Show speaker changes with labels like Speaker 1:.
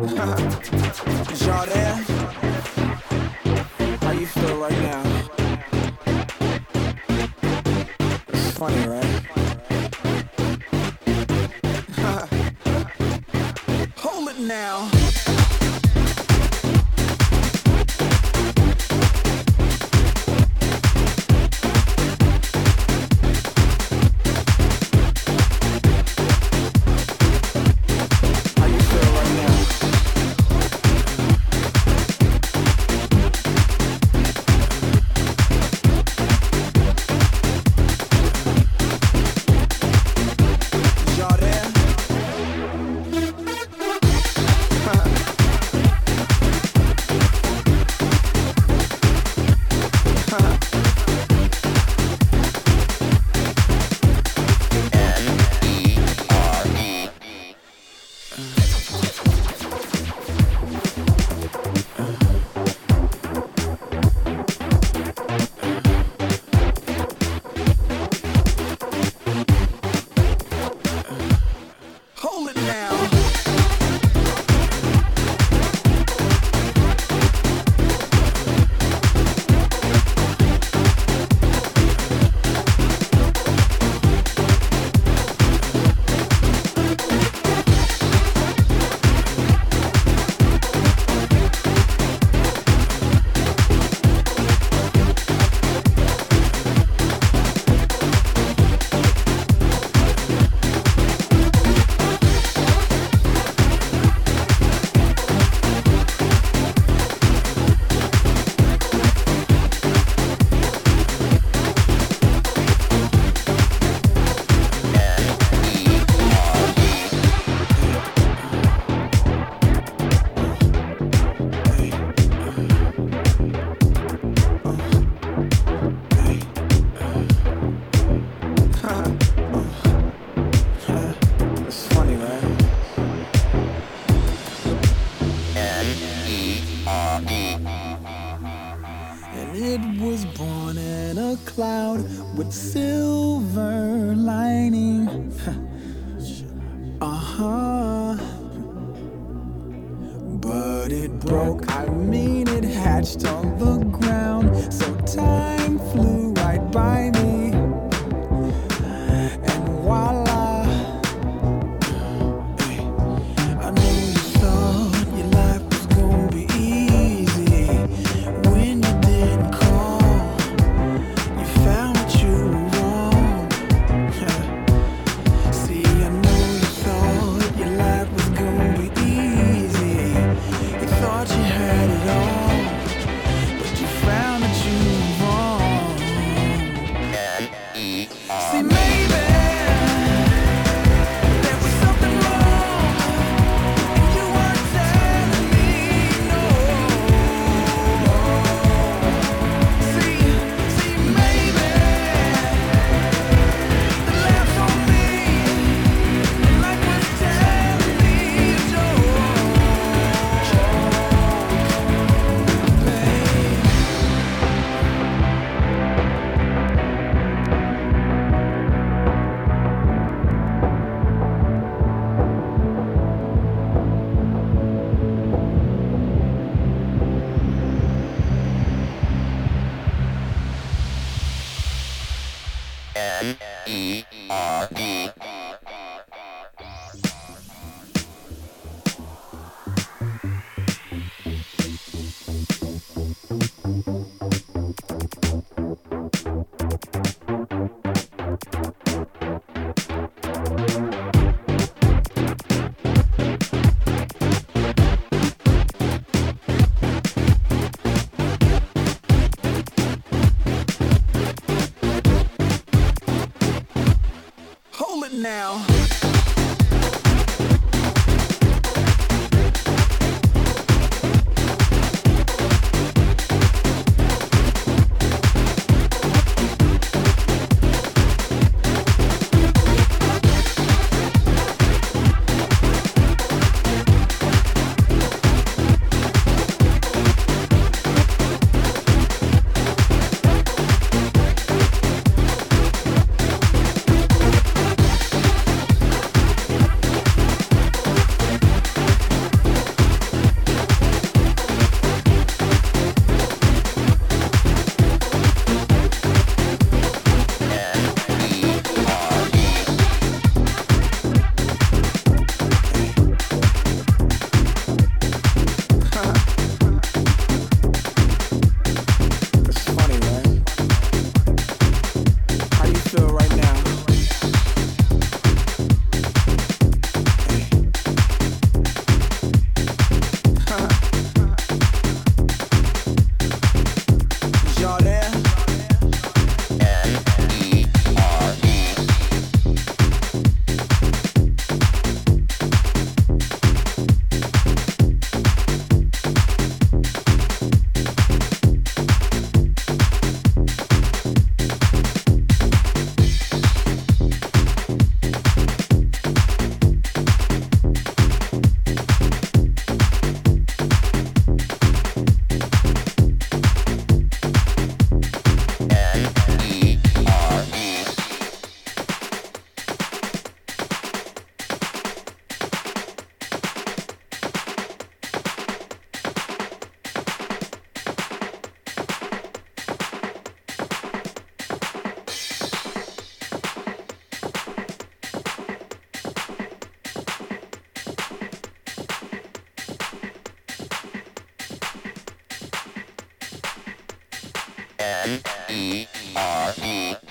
Speaker 1: Is y'all there? How you feel right now? It's funny, right? Hold it now. It was born in a cloud with silver lining. But it broke, I mean it hatched on the ground. So time flew right by me, and voila, I know you thought your life was gonna be easy when you didn't call. You found that you were wrong. See, I know you thought your life was gonna be easy. You thought you had it all, but you found that you were wrong.
Speaker 2: N-E-R-E